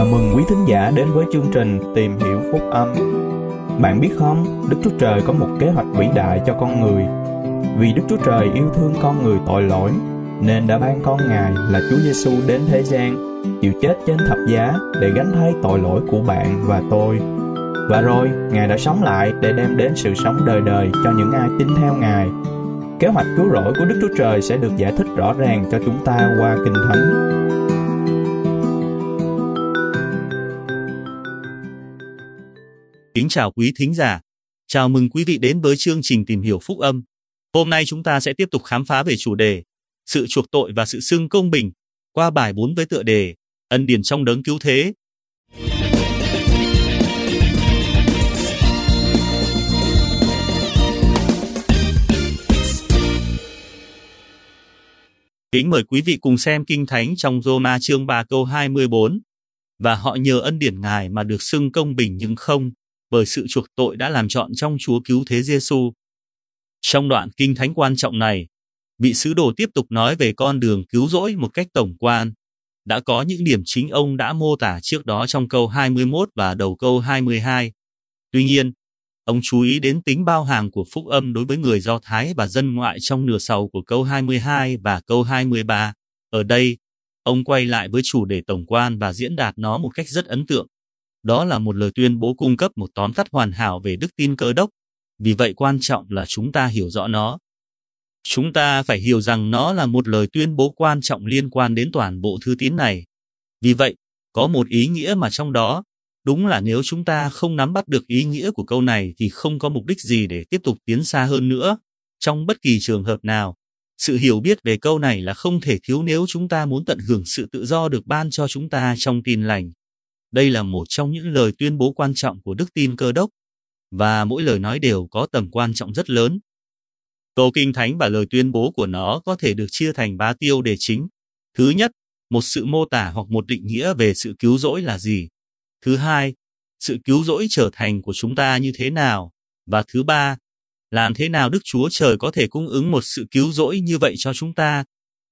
mừng quý thính giả đến với chương trình Tìm hiểu phúc âm. Bạn biết không, Đức Chúa Trời có một kế hoạch vĩ đại cho con người. Vì Đức Chúa Trời yêu thương con người tội lỗi, nên đã ban con Ngài là Chúa Giêsu đến thế gian, chịu chết trên thập giá để gánh thay tội lỗi của bạn và tôi. Và rồi, Ngài đã sống lại để đem đến sự sống đời đời cho những ai tin theo Ngài. Kế hoạch cứu rỗi của Đức Chúa Trời sẽ được giải thích rõ ràng cho chúng ta qua Kinh Thánh. Kính chào quý thính giả, chào mừng quý vị đến với chương trình Tìm hiểu phúc âm. Hôm nay chúng ta sẽ tiếp tục khám phá về chủ đề sự chuộc tội và sự xưng công bình qua bài 4 với tựa đề Ân điển trong đấng cứu thế. Kính mời quý vị cùng xem Kinh Thánh trong Roma chương 3 câu 24. Và họ nhờ ân điển Ngài mà được xưng công bình nhưng không, bởi sự chuộc tội đã làm trọn trong Chúa cứu thế Giêsu. Trong đoạn Kinh Thánh quan trọng này, vị sứ đồ tiếp tục nói về con đường cứu rỗi một cách tổng quan. Đã có những điểm chính ông đã mô tả trước đó trong câu 21 và đầu câu 22. Tuy nhiên, ông chú ý đến tính bao hàm của phúc âm đối với người Do Thái và dân ngoại trong nửa sau của câu 22 và câu 23. Ở đây, ông quay lại với chủ đề tổng quan và diễn đạt nó một cách rất ấn tượng. Đó là một lời tuyên bố cung cấp một tóm tắt hoàn hảo về đức tin Cơ đốc. Vì vậy quan trọng là chúng ta hiểu rõ nó. Chúng ta phải hiểu rằng nó là một lời tuyên bố quan trọng liên quan đến toàn bộ thư tín này. Vì vậy, có một ý nghĩa mà trong đó, đúng là nếu chúng ta không nắm bắt được ý nghĩa của câu này thì không có mục đích gì để tiếp tục tiến xa hơn nữa. Trong bất kỳ trường hợp nào, sự hiểu biết về câu này là không thể thiếu nếu chúng ta muốn tận hưởng sự tự do được ban cho chúng ta trong tin lành. Đây là một trong những lời tuyên bố quan trọng của đức tin Cơ đốc, và mỗi lời nói đều có tầm quan trọng rất lớn. Câu Kinh Thánh và lời tuyên bố của nó có thể được chia thành 3 tiêu đề chính. Thứ nhất, một sự mô tả hoặc một định nghĩa về sự cứu rỗi là gì. Thứ hai, sự cứu rỗi trở thành của chúng ta như thế nào. Và thứ ba, làm thế nào Đức Chúa Trời có thể cung ứng một sự cứu rỗi như vậy cho chúng ta.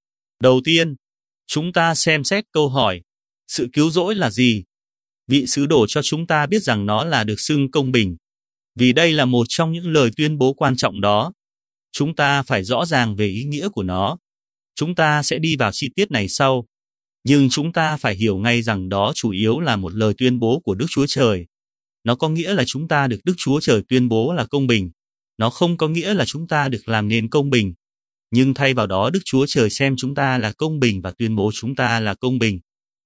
Đầu tiên, chúng ta xem xét câu hỏi, sự cứu rỗi là gì? Vị sứ đồ cho chúng ta biết rằng nó là được xưng công bình. Vì đây là một trong những lời tuyên bố quan trọng đó. Chúng ta phải rõ ràng về ý nghĩa của nó. Chúng ta sẽ đi vào chi tiết này sau. Nhưng chúng ta phải hiểu ngay rằng đó chủ yếu là một lời tuyên bố của Đức Chúa Trời. Nó có nghĩa là chúng ta được Đức Chúa Trời tuyên bố là công bình. Nó không có nghĩa là chúng ta được làm nên công bình. Nhưng thay vào đó Đức Chúa Trời xem chúng ta là công bình và tuyên bố chúng ta là công bình.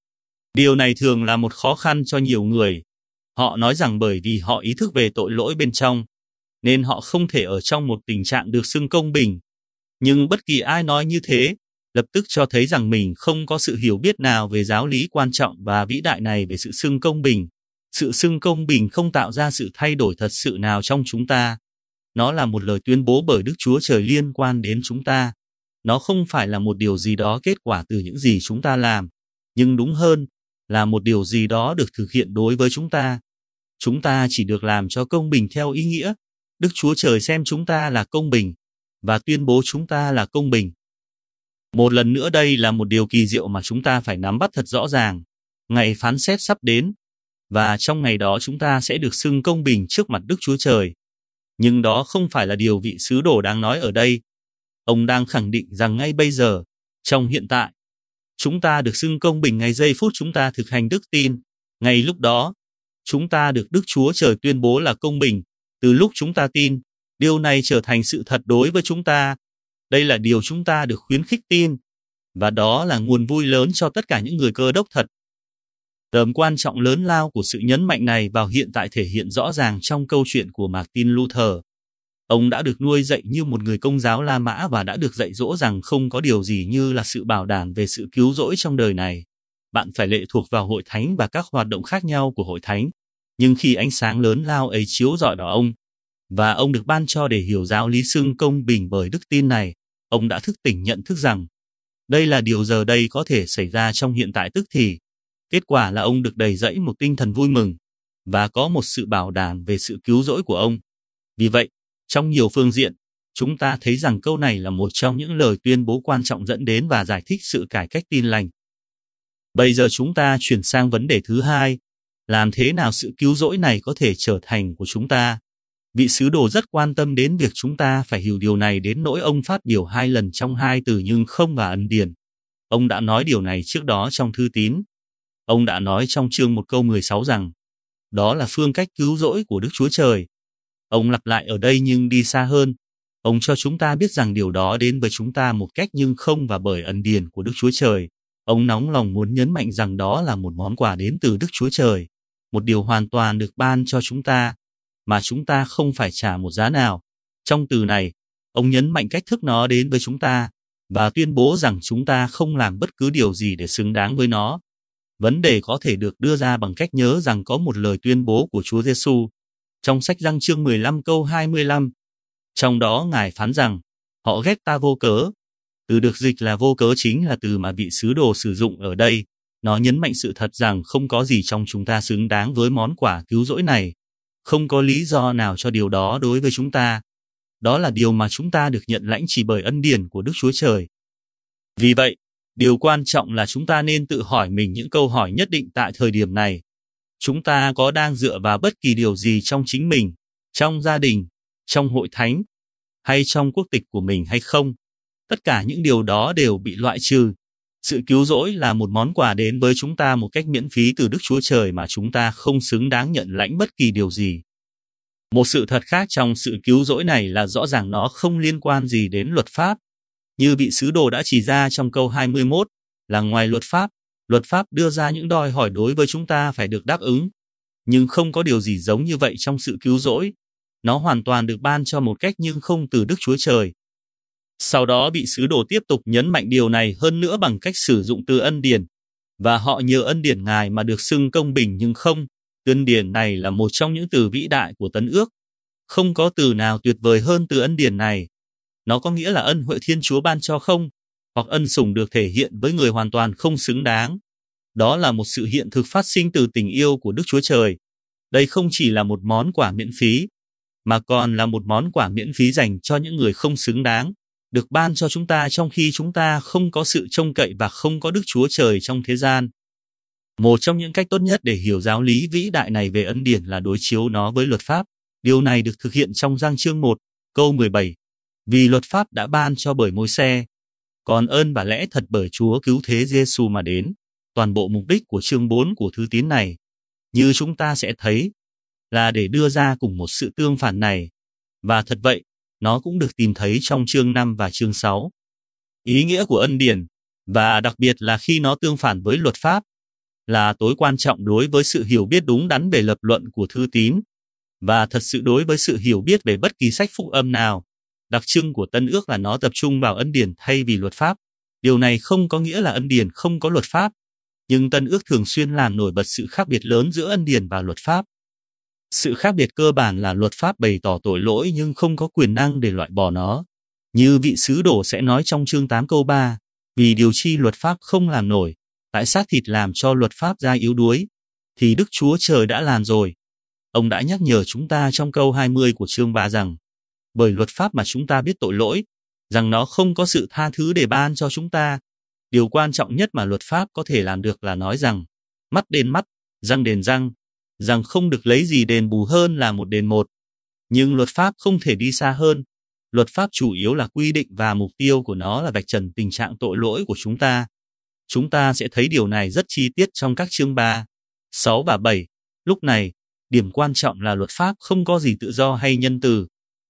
Điều này thường là một khó khăn cho nhiều người. Họ nói rằng bởi vì họ ý thức về tội lỗi bên trong, nên họ không thể ở trong một tình trạng được xưng công bình. Nhưng bất kỳ ai nói như thế, lập tức cho thấy rằng mình không có sự hiểu biết nào về giáo lý quan trọng và vĩ đại này về sự xưng công bình. Sự xưng công bình không tạo ra sự thay đổi thật sự nào trong chúng ta. Nó là một lời tuyên bố bởi Đức Chúa Trời liên quan đến chúng ta. Nó không phải là một điều gì đó kết quả từ những gì chúng ta làm, nhưng đúng hơn là một điều gì đó được thực hiện đối với chúng ta. Chúng ta chỉ được làm cho công bình theo ý nghĩa. Đức Chúa Trời xem chúng ta là công bình và tuyên bố chúng ta là công bình. Một lần nữa đây là một điều kỳ diệu mà chúng ta phải nắm bắt thật rõ ràng. Ngày phán xét sắp đến, và trong ngày đó chúng ta sẽ được xưng công bình trước mặt Đức Chúa Trời. Nhưng đó không phải là điều vị sứ đồ đang nói ở đây. Ông đang khẳng định rằng ngay bây giờ, trong hiện tại, chúng ta được xưng công bình ngay giây phút chúng ta thực hành đức tin. Ngay lúc đó, chúng ta được Đức Chúa Trời tuyên bố là công bình. Từ lúc chúng ta tin, điều này trở thành sự thật đối với chúng ta. Đây là điều chúng ta được khuyến khích tin, và đó là nguồn vui lớn cho tất cả những người Cơ đốc thật. Tầm quan trọng lớn lao của sự nhấn mạnh này vào hiện tại thể hiện rõ ràng trong câu chuyện của Martin Luther. Ông đã được nuôi dạy như một người Công giáo La Mã và đã được dạy dỗ rằng không có điều gì như là sự bảo đảm về sự cứu rỗi trong đời này. Bạn phải lệ thuộc vào hội thánh và các hoạt động khác nhau của hội thánh. Nhưng khi ánh sáng lớn lao ấy chiếu rọi vào ông, và ông được ban cho để hiểu giáo lý xưng công bình bởi đức tin này, ông đã thức tỉnh nhận thức rằng đây là điều giờ đây có thể xảy ra trong hiện tại tức thì. Kết quả là ông được đầy dẫy một tinh thần vui mừng và có một sự bảo đảm về sự cứu rỗi của ông. Vì vậy, trong nhiều phương diện, chúng ta thấy rằng câu này là một trong những lời tuyên bố quan trọng dẫn đến và giải thích sự cải cách tin lành. Bây giờ chúng ta chuyển sang vấn đề thứ hai, làm thế nào sự cứu rỗi này có thể trở thành của chúng ta? Vị sứ đồ rất quan tâm đến việc chúng ta phải hiểu điều này đến nỗi ông phát biểu 2 lần trong 2 từ nhưng không và ân điển. Ông đã nói điều này trước đó trong thư tín. Ông đã nói trong chương 1 câu 16 rằng, đó là phương cách cứu rỗi của Đức Chúa Trời. Ông lặp lại ở đây nhưng đi xa hơn. Ông cho chúng ta biết rằng điều đó đến với chúng ta một cách nhưng không và bởi ân điển của Đức Chúa Trời. Ông nóng lòng muốn nhấn mạnh rằng đó là một món quà đến từ Đức Chúa Trời, một điều hoàn toàn được ban cho chúng ta, mà chúng ta không phải trả một giá nào. Trong từ này, ông nhấn mạnh cách thức nó đến với chúng ta, và tuyên bố rằng chúng ta không làm bất cứ điều gì để xứng đáng với nó. Vấn đề có thể được đưa ra bằng cách nhớ rằng có một lời tuyên bố của Chúa Giêsu trong sách Giăng chương 15 câu 25. Trong đó Ngài phán rằng, họ ghét ta vô cớ. Từ được dịch là vô cớ chính là từ mà vị sứ đồ sử dụng ở đây. Nó nhấn mạnh sự thật rằng không có gì trong chúng ta xứng đáng với món quà cứu rỗi này. Không có lý do nào cho điều đó đối với chúng ta. Đó là điều mà chúng ta được nhận lãnh chỉ bởi ân điển của Đức Chúa Trời. Vì vậy, điều quan trọng là chúng ta nên tự hỏi mình những câu hỏi nhất định tại thời điểm này. Chúng ta có đang dựa vào bất kỳ điều gì trong chính mình, trong gia đình, trong hội thánh, hay trong quốc tịch của mình hay không? Tất cả những điều đó đều bị loại trừ. Sự cứu rỗi là một món quà đến với chúng ta một cách miễn phí từ Đức Chúa Trời mà chúng ta không xứng đáng nhận lãnh bất kỳ điều gì. Một sự thật khác trong sự cứu rỗi này là rõ ràng nó không liên quan gì đến luật pháp. Như vị sứ đồ đã chỉ ra trong câu 21, là ngoài luật pháp đưa ra những đòi hỏi đối với chúng ta phải được đáp ứng. Nhưng không có điều gì giống như vậy trong sự cứu rỗi. Nó hoàn toàn được ban cho một cách nhưng không từ Đức Chúa Trời. Sau đó vị sứ đồ tiếp tục nhấn mạnh điều này hơn nữa bằng cách sử dụng từ ân điển. Và họ nhờ ân điển Ngài mà được xưng công bình nhưng không. Ân điển này là một trong những từ vĩ đại của Tân Ước. Không có từ nào tuyệt vời hơn từ ân điển này. Nó có nghĩa là ân huệ Thiên Chúa ban cho không, hoặc ân sủng được thể hiện với người hoàn toàn không xứng đáng. Đó là một sự hiện thực phát sinh từ tình yêu của Đức Chúa Trời. Đây không chỉ là một món quà miễn phí, mà còn là một món quà miễn phí dành cho những người không xứng đáng, được ban cho chúng ta trong khi chúng ta không có sự trông cậy và không có Đức Chúa Trời trong thế gian. Một trong những cách tốt nhất để hiểu giáo lý vĩ đại này về ân điển là đối chiếu nó với luật pháp. Điều này được thực hiện trong Giăng chương 1, câu 17. Vì luật pháp đã ban cho bởi Môi-se, còn ơn và lẽ thật bởi Chúa cứu thế Giêsu mà đến. Toàn bộ mục đích của chương 4 của thư tín này, như chúng ta sẽ thấy, là để đưa ra cùng một sự tương phản này. Và thật vậy, nó cũng được tìm thấy trong chương 5 và chương 6. Ý nghĩa của ân điển, và đặc biệt là khi nó tương phản với luật pháp, là tối quan trọng đối với sự hiểu biết đúng đắn về lập luận của thư tín, và thật sự đối với sự hiểu biết về bất kỳ sách phúc âm nào. Đặc trưng của Tân Ước là nó tập trung vào ân điển thay vì luật pháp. Điều này không có nghĩa là ân điển không có luật pháp, nhưng Tân Ước thường xuyên làm nổi bật sự khác biệt lớn giữa ân điển và luật pháp. Sự khác biệt cơ bản là luật pháp bày tỏ tội lỗi nhưng không có quyền năng để loại bỏ nó. Như vị sứ đồ sẽ nói trong chương 8 câu 3, vì điều chi luật pháp không làm nổi, tại xác thịt làm cho luật pháp ra yếu đuối, thì Đức Chúa Trời đã làm rồi. Ông đã nhắc nhở chúng ta trong câu 20 của chương 3 rằng, bởi luật pháp mà chúng ta biết tội lỗi, rằng nó không có sự tha thứ để ban cho chúng ta. Điều quan trọng nhất mà luật pháp có thể làm được là nói rằng, mắt đền mắt, răng đền răng, rằng không được lấy gì đền bù hơn là một đền một. Nhưng luật pháp không thể đi xa hơn. Luật pháp chủ yếu là quy định và mục tiêu của nó là vạch trần tình trạng tội lỗi của chúng ta. Chúng ta sẽ thấy điều này rất chi tiết trong các chương 3, 6 và 7. Lúc này, điểm quan trọng là luật pháp không có gì tự do hay nhân từ.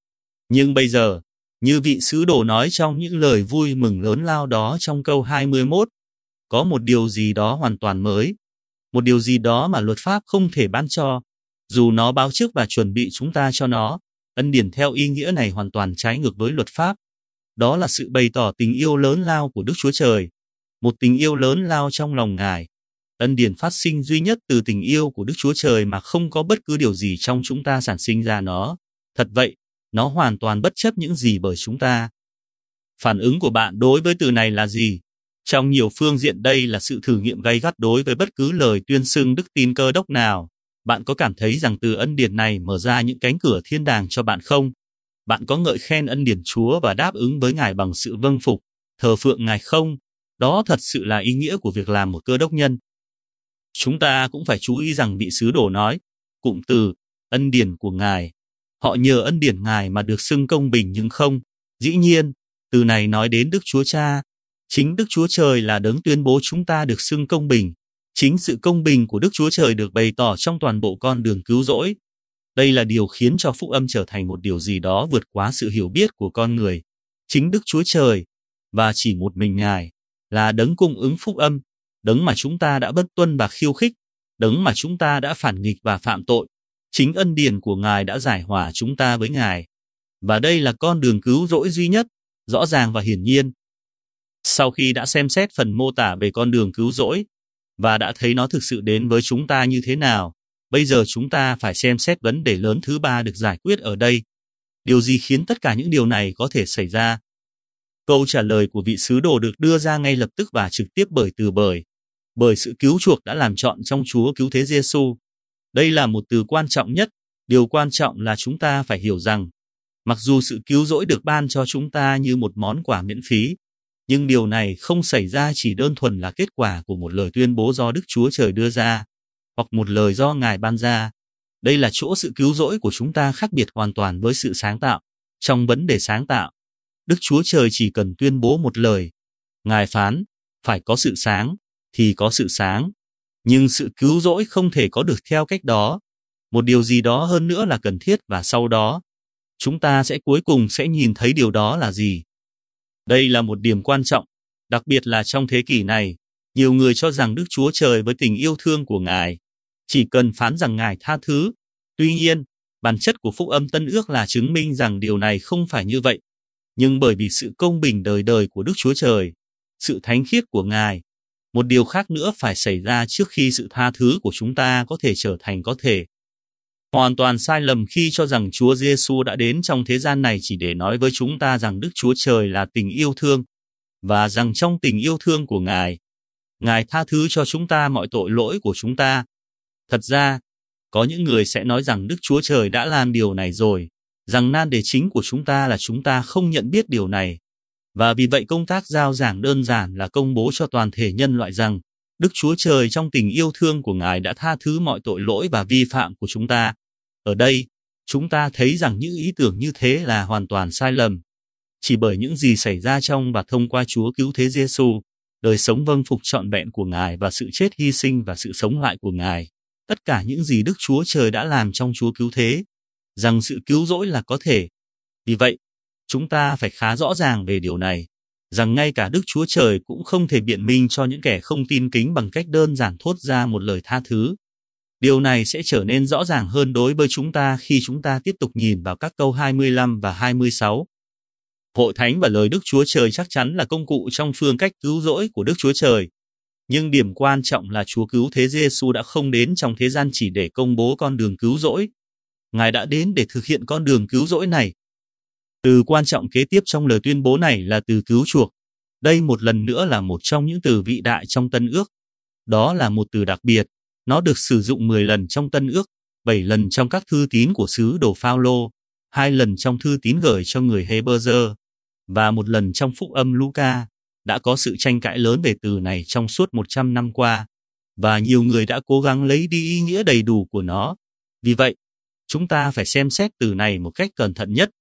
Nhưng bây giờ, như vị sứ đồ nói trong những lời vui mừng lớn lao đó trong câu 21, có một điều gì đó hoàn toàn mới, một điều gì đó mà luật pháp không thể ban cho, dù nó báo trước và chuẩn bị chúng ta cho nó. Ân điển theo ý nghĩa này hoàn toàn trái ngược với luật pháp. Đó là sự bày tỏ tình yêu lớn lao của Đức Chúa Trời, một tình yêu lớn lao trong lòng Ngài. Ân điển phát sinh duy nhất từ tình yêu của Đức Chúa Trời mà không có bất cứ điều gì trong chúng ta sản sinh ra nó. Thật vậy, nó hoàn toàn bất chấp những gì bởi chúng ta. Phản ứng của bạn đối với từ này là gì? Trong nhiều phương diện đây là sự thử nghiệm gay gắt đối với bất cứ lời tuyên xưng đức tin Cơ Đốc nào. Bạn có cảm thấy rằng từ ân điển này mở ra những cánh cửa thiên đàng cho bạn không? Bạn có ngợi khen ân điển Chúa và đáp ứng với Ngài bằng sự vâng phục, thờ phượng Ngài không? Đó thật sự là ý nghĩa của việc làm một cơ đốc nhân. Chúng ta cũng phải chú ý rằng vị sứ đồ nói, cụm từ, ân điển của Ngài. Họ nhờ ân điển Ngài mà được xưng công bình nhưng không. Dĩ nhiên, từ này nói đến Đức Chúa Cha. Chính Đức Chúa Trời là đấng tuyên bố chúng ta được xưng công bình. Chính sự công bình của Đức Chúa Trời được bày tỏ trong toàn bộ con đường cứu rỗi. Đây là điều khiến cho phúc âm trở thành một điều gì đó vượt quá sự hiểu biết của con người. Chính Đức Chúa Trời, và chỉ một mình Ngài, là đấng cung ứng phúc âm, đấng mà chúng ta đã bất tuân và khiêu khích, đấng mà chúng ta đã phản nghịch và phạm tội. Chính ân điển của Ngài đã giải hòa chúng ta với Ngài. Và đây là con đường cứu rỗi duy nhất, rõ ràng và hiển nhiên. Sau khi đã xem xét phần mô tả về con đường cứu rỗi, và đã thấy nó thực sự đến với chúng ta như thế nào, bây giờ chúng ta phải xem xét vấn đề lớn thứ ba được giải quyết ở đây. Điều gì khiến tất cả những điều này có thể xảy ra? Câu trả lời của vị sứ đồ được đưa ra ngay lập tức và trực tiếp bởi sự cứu chuộc đã làm trọn trong Chúa cứu thế Giêsu. Đây là một từ quan trọng nhất. Điều quan trọng là chúng ta phải hiểu rằng, mặc dù sự cứu rỗi được ban cho chúng ta như một món quà miễn phí, nhưng điều này không xảy ra chỉ đơn thuần là kết quả của một lời tuyên bố do Đức Chúa Trời đưa ra, hoặc một lời do Ngài ban ra. Đây là chỗ sự cứu rỗi của chúng ta khác biệt hoàn toàn với sự sáng tạo. Trong vấn đề sáng tạo, Đức Chúa Trời chỉ cần tuyên bố một lời. Ngài phán, phải có sự sáng, thì có sự sáng. Nhưng sự cứu rỗi không thể có được theo cách đó. Một điều gì đó hơn nữa là cần thiết và sau đó, chúng ta sẽ cuối cùng sẽ nhìn thấy điều đó là gì. Đây là một điểm quan trọng, đặc biệt là trong thế kỷ này. Nhiều người cho rằng Đức Chúa Trời với tình yêu thương của Ngài chỉ cần phán rằng Ngài tha thứ. Tuy nhiên, bản chất của phúc âm Tân Ước là chứng minh rằng điều này không phải như vậy. Nhưng bởi vì sự công bình đời đời của Đức Chúa Trời, sự thánh khiết của Ngài, một điều khác nữa phải xảy ra trước khi sự tha thứ của chúng ta có thể trở thành có thể. Hoàn toàn sai lầm khi cho rằng Chúa Giêsu đã đến trong thế gian này chỉ để nói với chúng ta rằng Đức Chúa Trời là tình yêu thương, và rằng trong tình yêu thương của Ngài, Ngài tha thứ cho chúng ta mọi tội lỗi của chúng ta. Thật ra, có những người sẽ nói rằng Đức Chúa Trời đã làm điều này rồi, rằng nan đề chính của chúng ta là chúng ta không nhận biết điều này. Và vì vậy công tác giao giảng đơn giản là công bố cho toàn thể nhân loại rằng Đức Chúa Trời trong tình yêu thương của Ngài đã tha thứ mọi tội lỗi và vi phạm của chúng ta. Ở đây, chúng ta thấy rằng những ý tưởng như thế là hoàn toàn sai lầm. Chỉ bởi những gì xảy ra trong và thông qua Chúa cứu thế Giêsu, đời sống vâng phục trọn vẹn của Ngài và sự chết hy sinh và sự sống lại của Ngài, tất cả những gì Đức Chúa Trời đã làm trong Chúa cứu thế, rằng sự cứu rỗi là có thể. Vì vậy, chúng ta phải khá rõ ràng về điều này, rằng ngay cả Đức Chúa Trời cũng không thể biện minh cho những kẻ không tin kính bằng cách đơn giản thốt ra một lời tha thứ. Điều này sẽ trở nên rõ ràng hơn đối với chúng ta khi chúng ta tiếp tục nhìn vào các câu 25 và 26. Hội thánh và lời Đức Chúa Trời chắc chắn là công cụ trong phương cách cứu rỗi của Đức Chúa Trời. Nhưng điểm quan trọng là Chúa cứu thế Giêsu đã không đến trong thế gian chỉ để công bố con đường cứu rỗi. Ngài đã đến để thực hiện con đường cứu rỗi này. Từ quan trọng kế tiếp trong lời tuyên bố này là từ cứu chuộc. Đây một lần nữa là một trong những từ vĩ đại trong Tân Ước. Đó là một từ đặc biệt. Nó được sử dụng 10 lần trong Tân Ước, 7 lần trong các thư tín của sứ đồ Phao-lô, 2 lần trong thư tín gửi cho người Hê-bơ-dơ, và 1 lần trong phúc âm Luca. Đã có sự tranh cãi lớn về từ này trong suốt 100 năm qua, và nhiều người đã cố gắng lấy đi ý nghĩa đầy đủ của nó. Vì vậy, chúng ta phải xem xét từ này một cách cẩn thận nhất.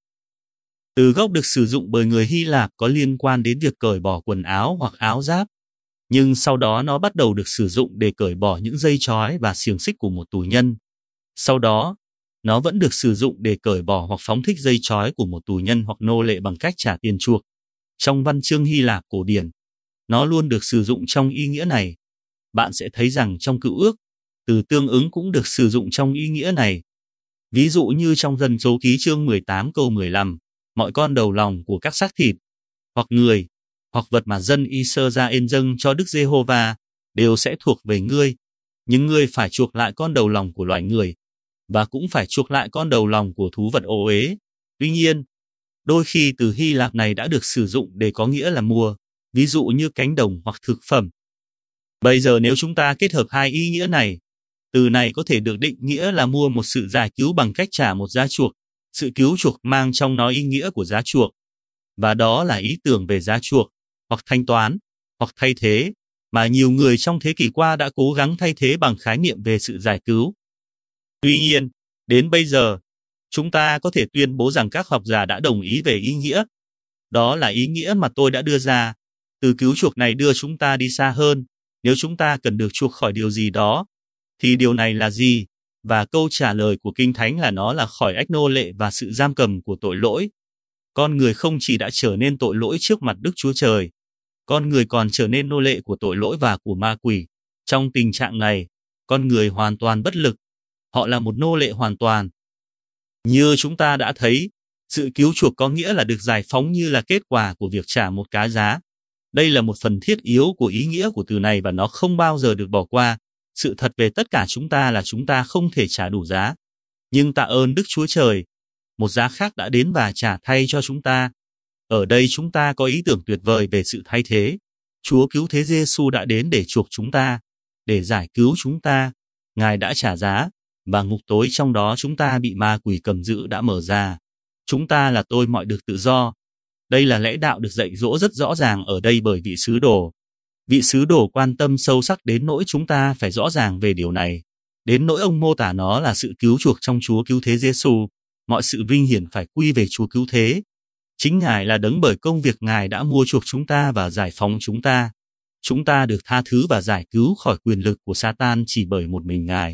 Từ gốc được sử dụng bởi người Hy Lạp có liên quan đến việc cởi bỏ quần áo hoặc áo giáp, nhưng sau đó nó bắt đầu được sử dụng để cởi bỏ những dây trói và xiềng xích của một tù nhân. Sau đó, nó vẫn được sử dụng để cởi bỏ hoặc phóng thích dây trói của một tù nhân hoặc nô lệ bằng cách trả tiền chuộc. Trong văn chương Hy Lạp cổ điển, nó luôn được sử dụng trong ý nghĩa này. Bạn sẽ thấy rằng trong Cựu Ước, từ tương ứng cũng được sử dụng trong ý nghĩa này. Ví dụ như trong Dân Số Ký chương 18 câu 15, mọi con đầu lòng của các xác thịt, hoặc người, hoặc vật mà dân Israel dâng cho Đức Giê-hô-va, đều sẽ thuộc về ngươi. Nhưng ngươi phải chuộc lại con đầu lòng của loài người, và cũng phải chuộc lại con đầu lòng của thú vật ô uế. Tuy nhiên, đôi khi từ Hy Lạp này đã được sử dụng để có nghĩa là mua, ví dụ như cánh đồng hoặc thực phẩm. Bây giờ nếu chúng ta kết hợp hai ý nghĩa này, từ này có thể được định nghĩa là mua một sự giải cứu bằng cách trả một giá chuộc. Sự cứu chuộc mang trong nó ý nghĩa của giá chuộc, và đó là ý tưởng về giá chuộc, hoặc thanh toán, hoặc thay thế, mà nhiều người trong thế kỷ qua đã cố gắng thay thế bằng khái niệm về sự giải cứu. Tuy nhiên, đến bây giờ, chúng ta có thể tuyên bố rằng các học giả đã đồng ý về ý nghĩa. Đó là ý nghĩa mà tôi đã đưa ra. Từ cứu chuộc này đưa chúng ta đi xa hơn. Nếu chúng ta cần được chuộc khỏi điều gì đó, thì điều này là gì? Và câu trả lời của Kinh Thánh là nó là khỏi ách nô lệ và sự giam cầm của tội lỗi. Con người không chỉ đã trở nên tội lỗi trước mặt Đức Chúa Trời, con người còn trở nên nô lệ của tội lỗi và của ma quỷ. Trong tình trạng này, con người hoàn toàn bất lực. Họ là một nô lệ hoàn toàn. Như chúng ta đã thấy, sự cứu chuộc có nghĩa là được giải phóng như là kết quả của việc trả một cái giá. Đây là một phần thiết yếu của ý nghĩa của từ này và nó không bao giờ được bỏ qua. Sự thật về tất cả chúng ta là chúng ta không thể trả đủ giá. Nhưng tạ ơn Đức Chúa Trời, một giá khác đã đến và trả thay cho chúng ta. Ở đây chúng ta có ý tưởng tuyệt vời về sự thay thế. Chúa cứu thế Giêsu đã đến để chuộc chúng ta, để giải cứu chúng ta. Ngài đã trả giá, và ngục tối trong đó chúng ta bị ma quỷ cầm giữ đã mở ra. Chúng ta là tôi mọi được tự do. Đây là lẽ đạo được dạy dỗ rất rõ ràng ở đây bởi vị sứ đồ. Vị sứ đồ quan tâm sâu sắc đến nỗi chúng ta phải rõ ràng về điều này. Đến nỗi ông mô tả nó là sự cứu chuộc trong Chúa cứu thế Giêsu. Mọi sự vinh hiển phải quy về Chúa cứu thế. Chính Ngài là đấng bởi công việc Ngài đã mua chuộc chúng ta và giải phóng chúng ta. Chúng ta được tha thứ và giải cứu khỏi quyền lực của Satan chỉ bởi một mình Ngài.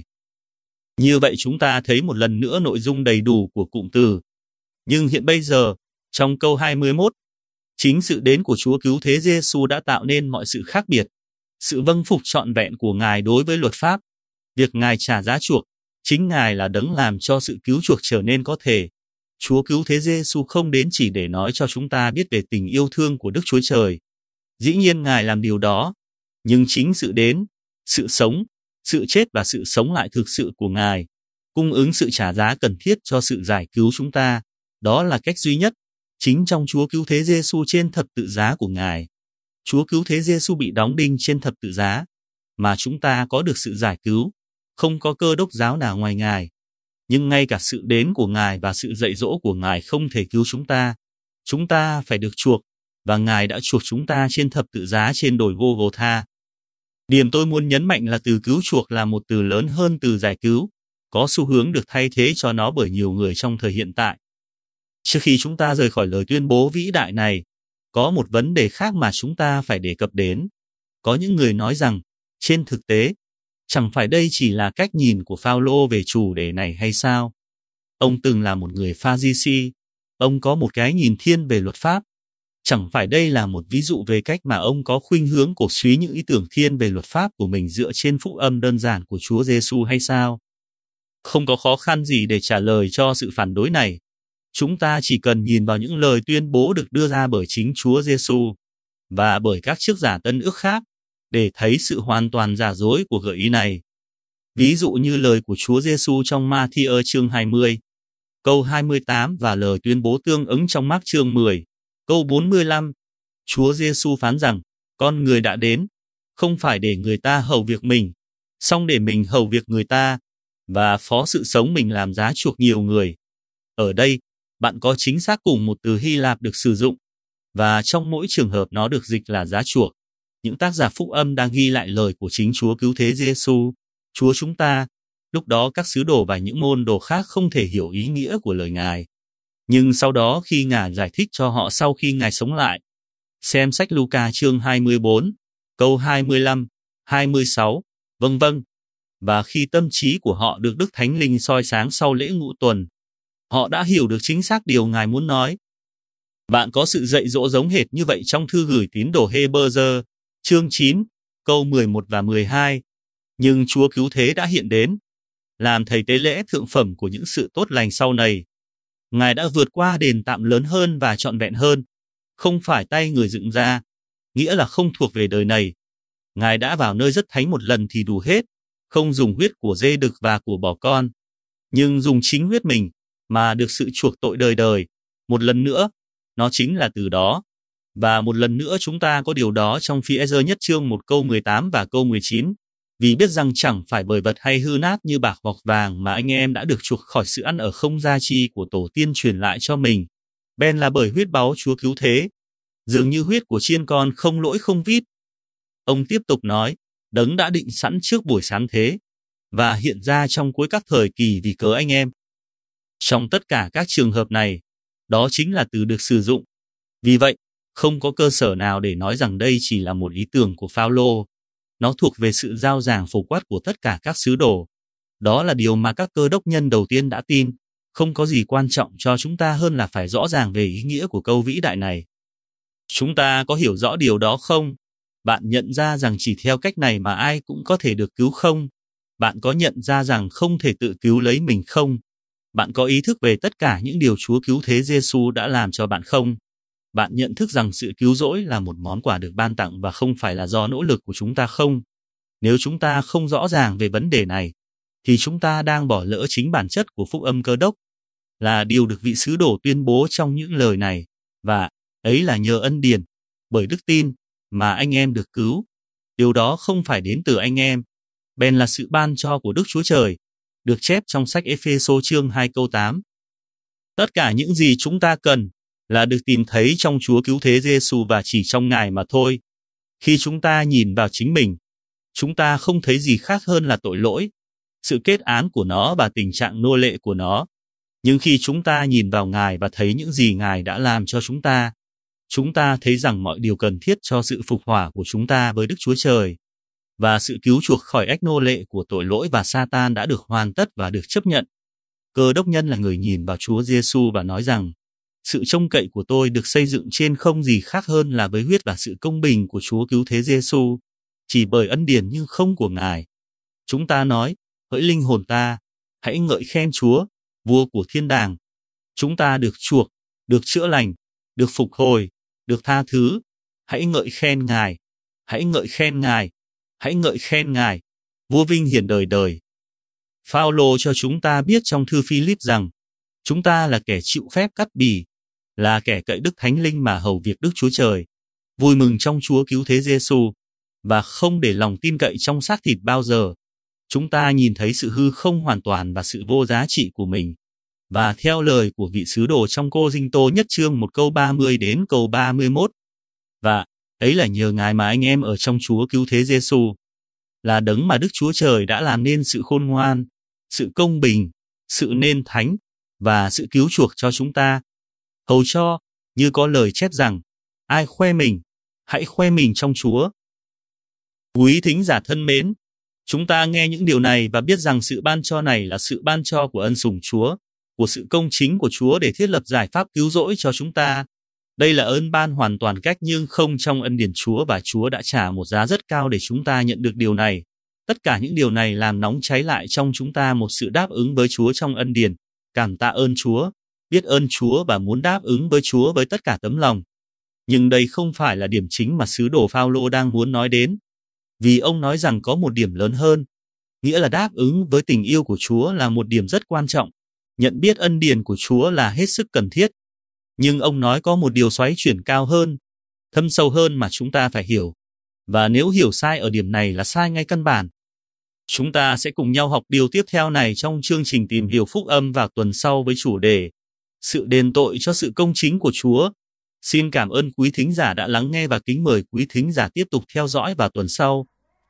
Như vậy chúng ta thấy một lần nữa nội dung đầy đủ của cụm từ. Nhưng hiện bây giờ, trong câu 21, chính sự đến của Chúa cứu thế Giêsu đã tạo nên mọi sự khác biệt. Sự vâng phục trọn vẹn của Ngài đối với luật pháp, việc Ngài trả giá chuộc, chính Ngài là đấng làm cho sự cứu chuộc trở nên có thể. Chúa cứu thế Giêsu không đến chỉ để nói cho chúng ta biết về tình yêu thương của Đức Chúa Trời. Dĩ nhiên Ngài làm điều đó, nhưng chính sự đến, sự sống, sự chết và sự sống lại thực sự của Ngài, cung ứng sự trả giá cần thiết cho sự giải cứu chúng ta. Đó là cách duy nhất, chính trong Chúa cứu thế Giêsu trên thập tự giá của Ngài. Chúa cứu thế Giêsu bị đóng đinh trên thập tự giá, mà chúng ta có được sự giải cứu, không có cơ đốc giáo nào ngoài Ngài. Nhưng ngay cả sự đến của Ngài và sự dạy dỗ của Ngài không thể cứu chúng ta. Chúng ta phải được chuộc, và Ngài đã chuộc chúng ta trên thập tự giá trên đồi Gô-gô-tha. Điểm tôi muốn nhấn mạnh là từ cứu chuộc là một từ lớn hơn từ giải cứu, có xu hướng được thay thế cho nó bởi nhiều người trong thời hiện tại. Trước khi chúng ta rời khỏi lời tuyên bố vĩ đại này, có một vấn đề khác mà chúng ta phải đề cập đến. Có những người nói rằng, trên thực tế, chẳng phải đây chỉ là cách nhìn của Phao-lô về chủ đề này hay sao? Ông từng là một người Pha-ri-si, ông có một cái nhìn thiên về luật pháp. Chẳng phải đây là một ví dụ về cách mà ông có khuynh hướng cổ suý những ý tưởng thiên về luật pháp của mình dựa trên phúc âm đơn giản của Chúa Giêsu hay sao? Không có khó khăn gì để trả lời cho sự phản đối này. Chúng ta chỉ cần nhìn vào những lời tuyên bố được đưa ra bởi chính Chúa Giêsu và bởi các chức giả Tân Ước khác để thấy sự hoàn toàn giả dối của gợi ý này. Ví dụ như lời của Chúa Giêsu trong Ma-thi-ơ chương 20, câu 28 và lời tuyên bố tương ứng trong Mác chương 10, câu 45. Chúa Giêsu phán rằng, con người đã đến, không phải để người ta hầu việc mình, song để mình hầu việc người ta, và phó sự sống mình làm giá chuộc nhiều người. Ở đây, bạn có chính xác cùng một từ Hy Lạp được sử dụng, và trong mỗi trường hợp nó được dịch là giá chuộc. Những tác giả phúc âm đang ghi lại lời của chính Chúa cứu thế Giêsu, Chúa chúng ta. Lúc đó các sứ đồ và những môn đồ khác không thể hiểu ý nghĩa của lời Ngài. Nhưng sau đó khi Ngài giải thích cho họ sau khi Ngài sống lại, xem sách Luca chương 24, câu 25, 26, vân vân. Và khi tâm trí của họ được Đức Thánh Linh soi sáng sau lễ ngũ tuần, họ đã hiểu được chính xác điều Ngài muốn nói. Bạn có sự dạy dỗ giống hệt như vậy trong thư gửi tín đồ Hê-bơ-dơ, chương 9, câu 11 và 12. Nhưng Chúa cứu thế đã hiện đến, làm thầy tế lễ thượng phẩm của những sự tốt lành sau này. Ngài đã vượt qua đền tạm lớn hơn và trọn vẹn hơn, không phải tay người dựng ra, nghĩa là không thuộc về đời này. Ngài đã vào nơi rất thánh một lần thì đủ hết, không dùng huyết của dê đực và của bò con, nhưng dùng chính huyết mình, mà được sự chuộc tội đời đời. Một lần nữa, nó chính là từ đó. Và một lần nữa chúng ta có điều đó trong Phi-e-rơ nhất chương 1 câu 18 và câu 19. Vì biết rằng chẳng phải bởi vật hay hư nát như bạc hoặc vàng mà anh em đã được chuộc khỏi sự ăn ở không gia chi của tổ tiên truyền lại cho mình. Bèn là bởi huyết báu Chúa cứu thế. Dường như huyết của chiên con không lỗi không vít, Ông tiếp tục nói, Đấng đã định sẵn trước buổi sáng thế, và hiện ra trong cuối các thời kỳ vì cớ anh em. Trong tất cả các trường hợp này, đó chính là từ được sử dụng. Vì vậy, không có cơ sở nào để nói rằng đây chỉ là một ý tưởng của Phao-lô. Nó thuộc về sự rao giảng phổ quát của tất cả các sứ đồ. Đó là điều mà các cơ đốc nhân đầu tiên đã tin. Không có gì quan trọng cho chúng ta hơn là phải rõ ràng về ý nghĩa của câu vĩ đại này. Chúng ta có hiểu rõ điều đó không? Bạn nhận ra rằng chỉ theo cách này mà ai cũng có thể được cứu không? Bạn có nhận ra rằng không thể tự cứu lấy mình không? Bạn có ý thức về tất cả những điều Chúa cứu thế Giêsu đã làm cho bạn không? Bạn nhận thức rằng sự cứu rỗi là một món quà được ban tặng và không phải là do nỗ lực của chúng ta không? Nếu chúng ta không rõ ràng về vấn đề này, thì chúng ta đang bỏ lỡ chính bản chất của phúc âm Cơ đốc, là điều được vị sứ đồ tuyên bố trong những lời này, và ấy là nhờ ân điển, bởi đức tin mà anh em được cứu. Điều đó không phải đến từ anh em, bèn là sự ban cho của Đức Chúa Trời, được chép trong sách Ê-phê-sô chương 2 câu 8. Tất cả những gì chúng ta cần là được tìm thấy trong Chúa cứu thế Giêsu và chỉ trong Ngài mà thôi. Khi chúng ta nhìn vào chính mình, chúng ta không thấy gì khác hơn là tội lỗi, sự kết án của nó và tình trạng nô lệ của nó. Nhưng khi chúng ta nhìn vào Ngài và thấy những gì Ngài đã làm cho chúng ta thấy rằng mọi điều cần thiết cho sự phục hỏa của chúng ta với Đức Chúa Trời và sự cứu chuộc khỏi ách nô lệ của tội lỗi và Sa-tan đã được hoàn tất và được chấp nhận. Cơ đốc nhân là người nhìn vào Chúa Giêsu và nói rằng, sự trông cậy của tôi được xây dựng trên không gì khác hơn là với huyết và sự công bình của Chúa cứu thế Giêsu, chỉ bởi ân điển nhưng không của Ngài. Chúng ta nói, hỡi linh hồn ta, hãy ngợi khen Chúa, vua của thiên đàng. Chúng ta được chuộc, được chữa lành, được phục hồi, được tha thứ. Hãy ngợi khen Ngài, hãy ngợi khen Ngài, hãy ngợi khen Ngài, vua vinh hiển đời đời. Phao-lô cho chúng ta biết trong thư Phi-líp rằng, chúng ta là kẻ chịu phép cắt bì, là kẻ cậy Đức Thánh Linh mà hầu việc Đức Chúa Trời, vui mừng trong Chúa cứu thế Giêsu và không để lòng tin cậy trong xác thịt bao giờ. Chúng ta nhìn thấy sự hư không hoàn toàn và sự vô giá trị của mình. Và theo lời của vị sứ đồ trong Cô-rinh-tô nhất chương 1 câu 30 đến câu 31. Và ấy là nhờ Ngài mà anh em ở trong Chúa cứu thế Giêsu, là đấng mà Đức Chúa Trời đã làm nên sự khôn ngoan, sự công bình, sự nên thánh và sự cứu chuộc cho chúng ta. Hầu cho, như có lời chép rằng, ai khoe mình, hãy khoe mình trong Chúa. Quý thính giả thân mến, chúng ta nghe những điều này và biết rằng sự ban cho này là sự ban cho của ân sủng Chúa, của sự công chính của Chúa để thiết lập giải pháp cứu rỗi cho chúng ta. Đây là ơn ban hoàn toàn cách nhưng không trong ân điển Chúa, và Chúa đã trả một giá rất cao để chúng ta nhận được điều này. Tất cả những điều này làm nóng cháy lại trong chúng ta một sự đáp ứng với Chúa trong ân điển, cảm tạ ơn Chúa, biết ơn Chúa và muốn đáp ứng với Chúa với tất cả tấm lòng. Nhưng đây không phải là điểm chính mà sứ đồ Phao-lô đang muốn nói đến, vì ông nói rằng có một điểm lớn hơn, nghĩa là đáp ứng với tình yêu của Chúa là một điểm rất quan trọng, nhận biết ân điển của Chúa là hết sức cần thiết. Nhưng ông nói có một điều xoáy chuyển cao hơn, thâm sâu hơn mà chúng ta phải hiểu, và nếu hiểu sai ở điểm này là sai ngay căn bản. Chúng ta sẽ cùng nhau học điều tiếp theo này trong chương trình tìm hiểu phúc âm vào tuần sau với chủ đề sự đền tội cho sự công chính của Chúa. Xin cảm ơn quý thính giả đã lắng nghe và kính mời quý thính giả tiếp tục theo dõi vào tuần sau.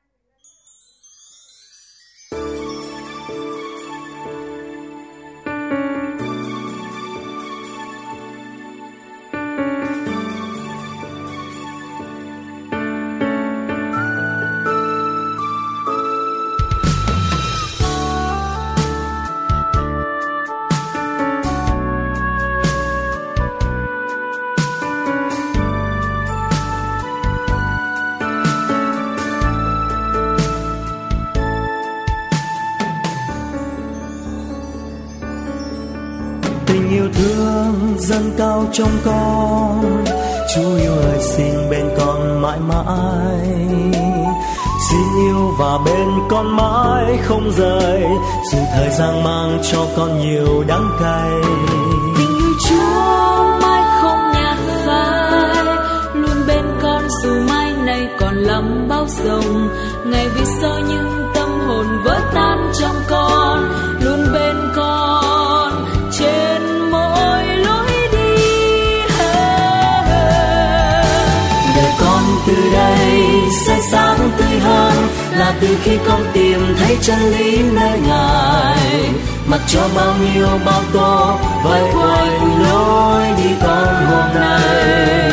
Yêu thương dâng cao trong con, Chúa yêu ơi xin bên con mãi mãi, xin yêu và bên con mãi không rời, dù thời gian mang cho con nhiều đắng cay. Tình yêu Chúa mãi không nhạt phai, luôn bên con dù mai này còn lắm bao dòng, ngày vì sao những tâm hồn vỡ tan trong con, luôn bên con trên mỗi lối đi. Đời con từ đây sẽ sáng tươi hơn là từ khi con tìm thấy chân lý nơi Ngài, mặc cho bao nhiêu bao tố vây quanh lối đi con hôm nay.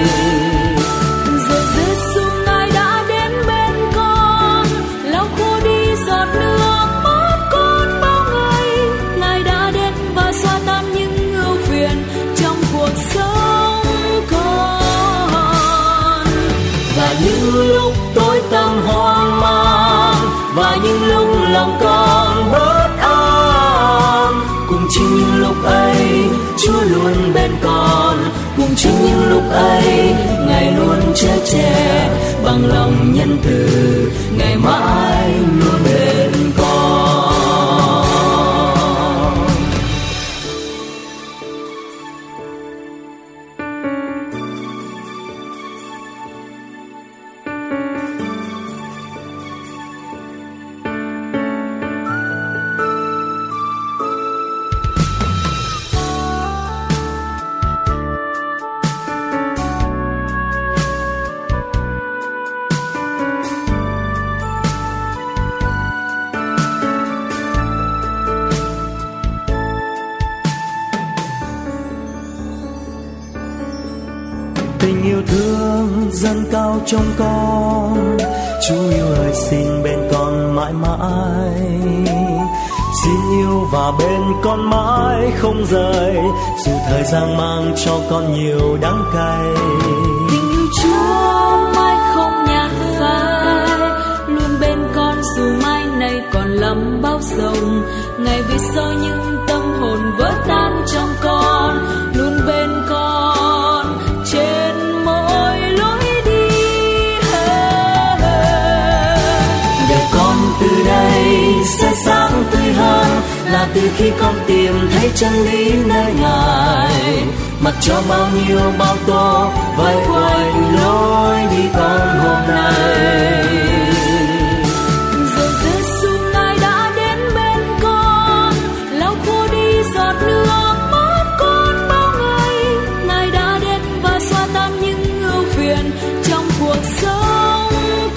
Rồi Giêsu Ngài đã đến bên con, lau khô đi giọt nước mắt con bao ngày. Ngài đã đến và xóa tan những ưu phiền trong cuộc sống con. Và những lúc tối tăm hoang mang, và những lúc lòng con bất an, cùng chính những lúc ấy Chúa luôn bên con. Cùng chính những lúc ấy Ngài luôn che chở bằng lòng nhân từ, Ngài mãi luôn bên con. Tình yêu thương dâng cao trong con, Chúa yêu ơi xin bên con mãi mãi. Xin yêu và bên con mãi không rời, dù thời gian mang cho con nhiều đắng cay. Tình yêu Chúa mãi không nhạt phai, luôn bên con dù mai này còn lắm bao sông. Ngài vì sao những tâm hồn vỡ tan trong con, luôn bên con trên mỗi lối đi. Đời con từ đây sẽ sáng tươi hơn là từ khi con tìm thấy chân lý nơi Ngài, mặc cho bao nhiêu bao tố vây quanh lối đi con hôm nay. Rồi Giêsu Ngài đã đến bên con, lau khô đi giọt nước mắt con bao ngày. Ngài đã đến và xóa tan những ưu phiền trong cuộc sống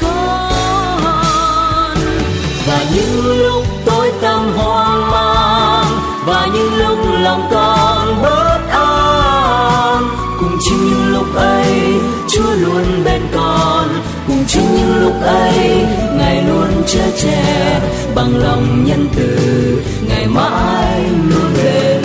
con. Và những lúc tối tăm hoang mang, và những lúc lòng con bất an, cùng chính những lúc ấy Chúa luôn bên con. Cùng chính những lúc ấy Ngài luôn che chở bằng lòng nhân từ, Ngài mãi luôn bên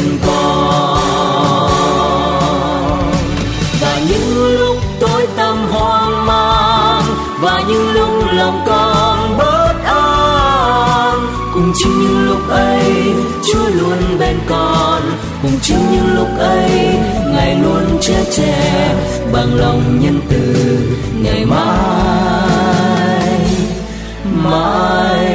con. Và những lúc tối tăm hoang mang, và những lúc lòng con bất an, cùng chính những lúc ấy Chúa luôn bên con. Cùng chính những lúc ấy Ngài luôn che chở bằng lòng nhân từ, Ngài mãi mãi